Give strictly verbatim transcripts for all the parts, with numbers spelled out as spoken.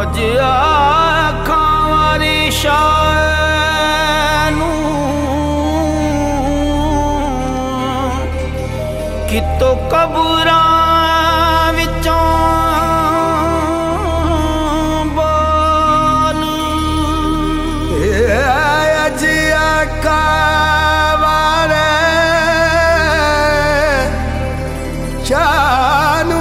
अज आखां वारी शाह नूं कितो कबरां विचों बोल अज आखां वारे शाह नूं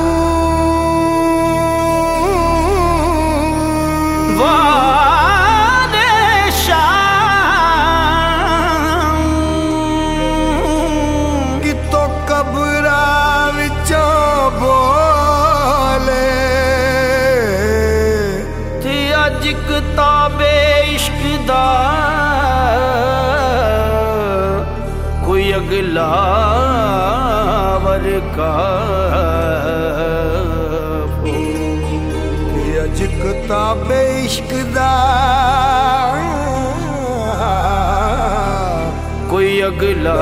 किताबे इश्क दा कोई अगला वर्का अज किताबे इश्क दा कोई अगला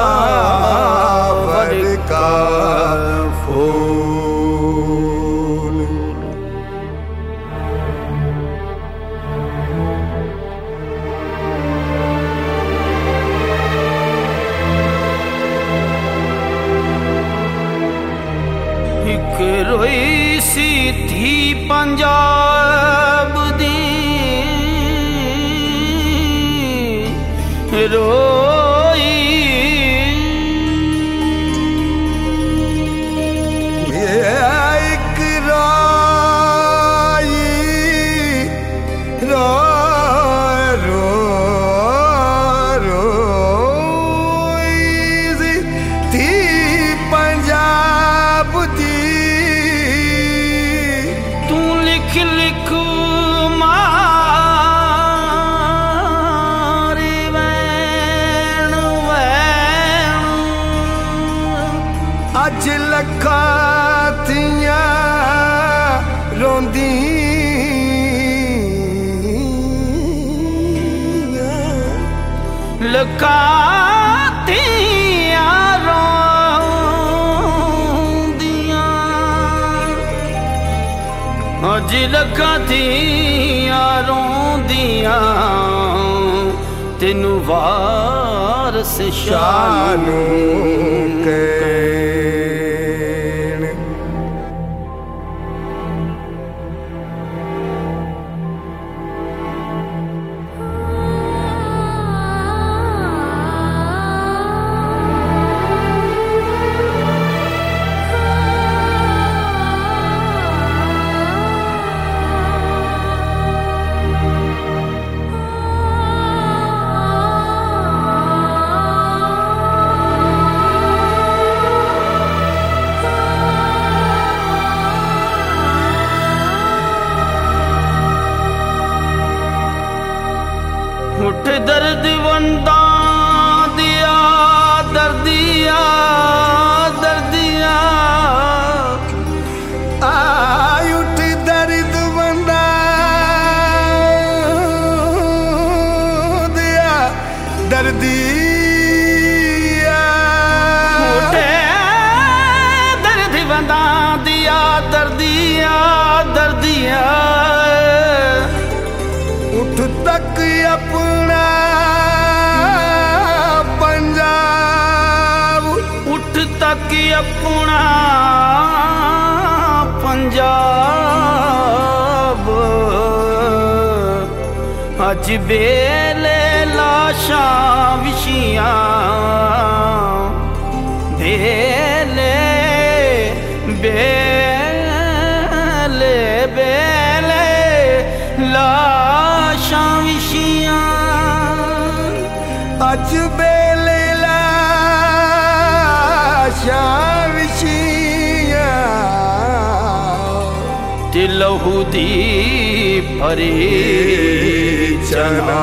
वर्का रोई सी थी पंजाब दी रोई एक रोई रो रो रोई थी पंजाब दी लिख लिख मारी वैण वैण अज लखा थियां रोंदी लखा थियां रोंदियां अज लखा थियां रोंदियां तेनू वारस शाह नूं कहण उठ दर्द वंदा दिया दर्दिया दर्दिया आय उठ दर्द वंदा दिया दर्दिया उठे दर्द वंदा दिया दर्दिया दर्दिया उठ तक अपना पंजाब उठ तक अपना पंजाब अज बेले लाशां विछियां बेले बेले बेले लाशां विछियां अज बेले लाशां विछियां ते लहू दी भरी चना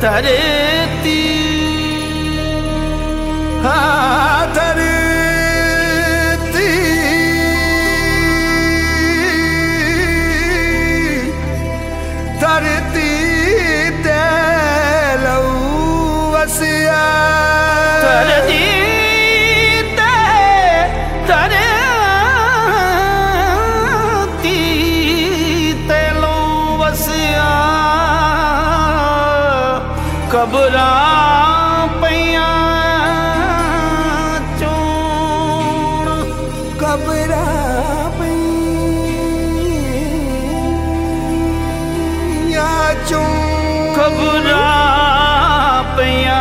धरती हाँ धरती धरती ते लऊ वसिया धरती ते धरती ते लऊ वसिया कबरा पैया चोण कबरा पैया चोण कबरा पैया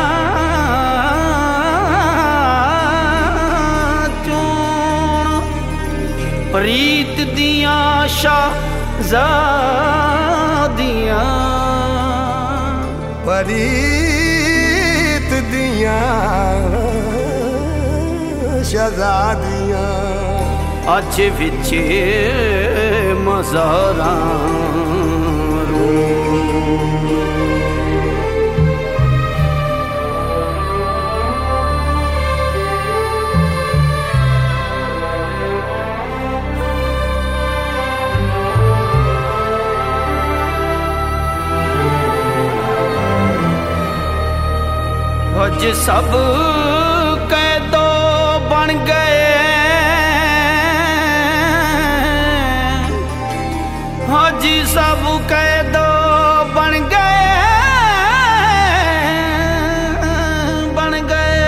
चोण प्रीत दिया शाहज़ादियां परीत दिया शहज़ादियां अज विचे मज़ारां अज सब कैदो बन गए अज सब कैदो बन गए बन गए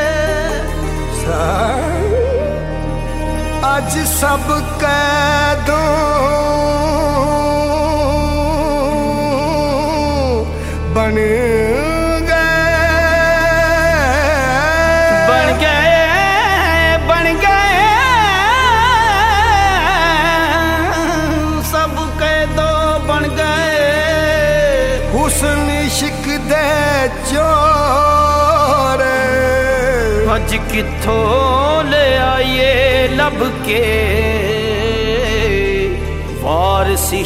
अज सब कैदो बन हुस्न इश्क दे चोर अज किथों ले आइए लब के वारसी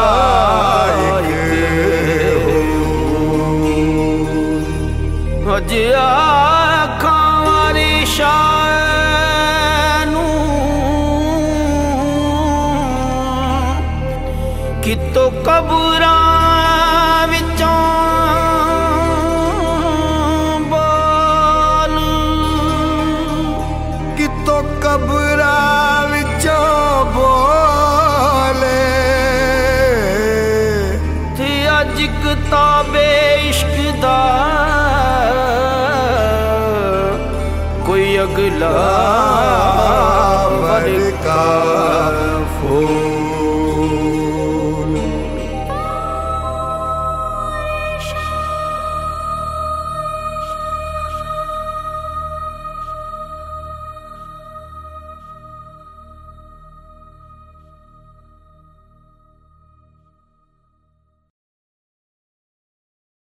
शाइक अज आखां वारी शाह नूं कितों कबरां कबरा विचों बोले ते अज किताबे इश्क दा कोई अगला वर्का फूल